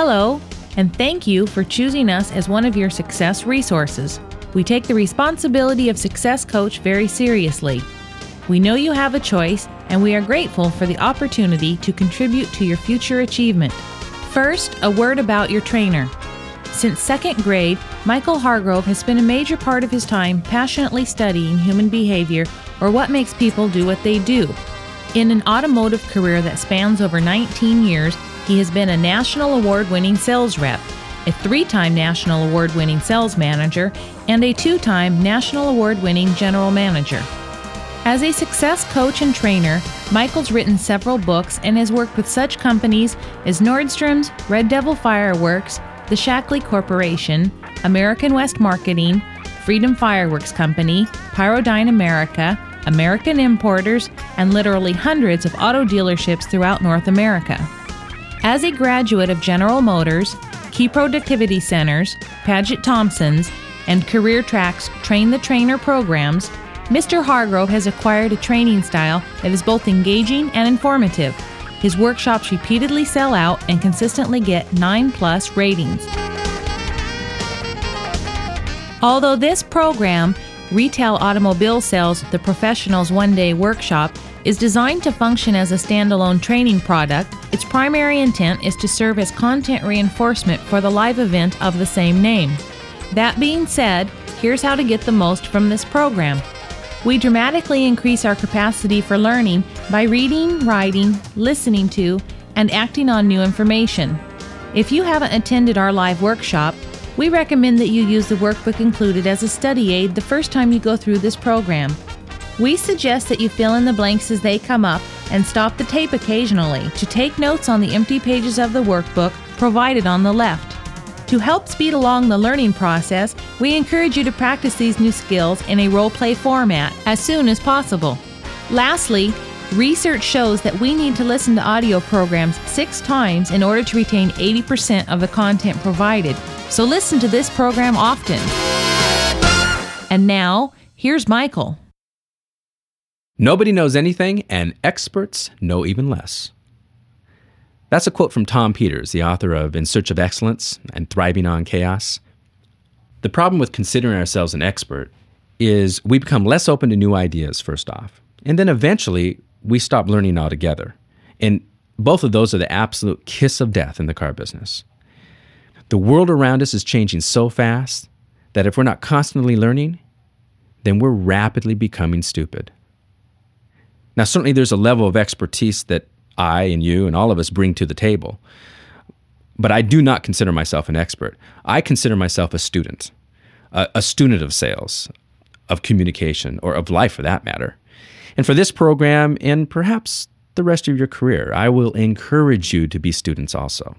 Hello, and thank you for choosing us as one of your success resources. We take the responsibility of Success Coach very seriously. We know you have a choice, and we are grateful for the opportunity to contribute to your future achievement. First, a word about your trainer. Since second grade, Michael Hargrove has spent a major part of his time passionately studying human behavior, or what makes people do what they do. In an automotive career that spans over 19 years, he has been a national award-winning sales rep, a 3-time national award-winning sales manager, and a 2-time national award-winning general manager. As a success coach and trainer, Michael's written several books and has worked with such companies as Nordstrom's, Red Devil Fireworks, the Shackley Corporation, American West Marketing, Freedom Fireworks Company, Pyrodyne America, American Importers, and literally hundreds of auto dealerships throughout North America. As a graduate of General Motors, Key Productivity Centers, Paget Thompson's, and Career Track's Train the Trainer programs, Mr. Hargrove has acquired a training style that is both engaging and informative. His workshops repeatedly sell out and consistently get 9+ ratings. Although this program, Retail Automobile Sales, the Professional's One-Day Workshop, is designed to function as a standalone training product, its primary intent is to serve as content reinforcement for the live event of the same name. That being said, here's how to get the most from this program. We dramatically increase our capacity for learning by reading, writing, listening to, and acting on new information. If you haven't attended our live workshop, we recommend that you use the workbook included as a study aid the first time you go through this program. We suggest that you fill in the blanks as they come up and stop the tape occasionally to take notes on the empty pages of the workbook provided on the left. To help speed along the learning process, we encourage you to practice these new skills in a role-play format as soon as possible. Lastly, research shows that we need to listen to audio programs 6 times in order to retain 80% of the content provided. So listen to this program often. And now, here's Michael. Nobody knows anything, and experts know even less. That's a quote from Tom Peters, the author of In Search of Excellence and Thriving on Chaos. The problem with considering ourselves an expert is we become less open to new ideas, first off, and then eventually we stop learning altogether. And both of those are the absolute kiss of death in the car business. The world around us is changing so fast that if we're not constantly learning, then we're rapidly becoming stupid. Now, certainly there's a level of expertise that I and you and all of us bring to the table, but I do not consider myself an expert. I consider myself a student of sales, of communication, or of life for that matter. And for this program, and perhaps the rest of your career, I will encourage you to be students also.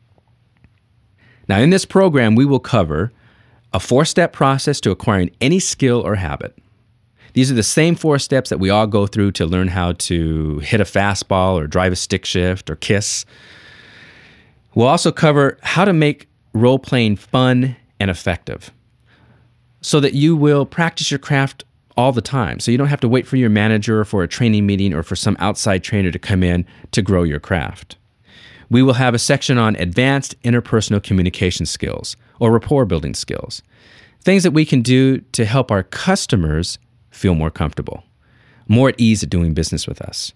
Now, in this program, we will cover a 4-step process to acquiring any skill or habit. These are the same 4 steps that we all go through to learn how to hit a fastball or drive a stick shift or kiss. We'll also cover how to make role-playing fun and effective so that you will practice your craft all the time. So you don't have to wait for your manager or for a training meeting or for some outside trainer to come in to grow your craft. We will have a section on advanced interpersonal communication skills or rapport building skills, things that we can do to help our customers feel more comfortable, more at ease at doing business with us.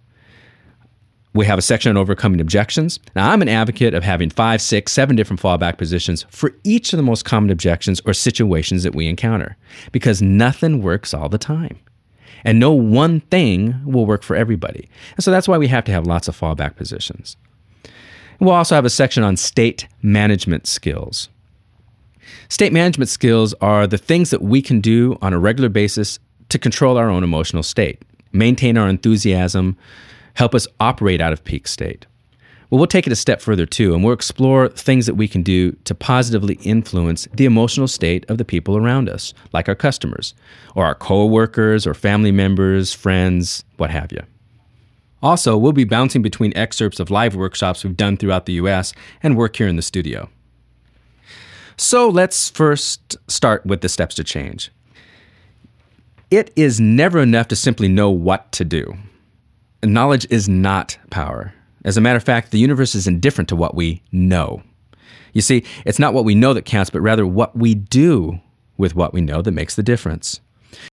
We have a section on overcoming objections. Now, I'm an advocate of having 5, 6, 7 different fallback positions for each of the most common objections or situations that we encounter, because nothing works all the time. And no one thing will work for everybody. And so that's why we have to have lots of fallback positions. We'll also have a section on state management skills. State management skills are the things that we can do on a regular basis to control our own emotional state, maintain our enthusiasm, help us operate out of peak state. Well, we'll take it a step further too, and we'll explore things that we can do to positively influence the emotional state of the people around us, like our customers, or our co-workers, or family members, friends, what have you. Also, we'll be bouncing between excerpts of live workshops we've done throughout the U.S. and work here in the studio. So let's first start with the steps to change. It is never enough to simply know what to do. Knowledge is not power. As a matter of fact, the universe is indifferent to what we know. You see, it's not what we know that counts, but rather what we do with what we know that makes the difference.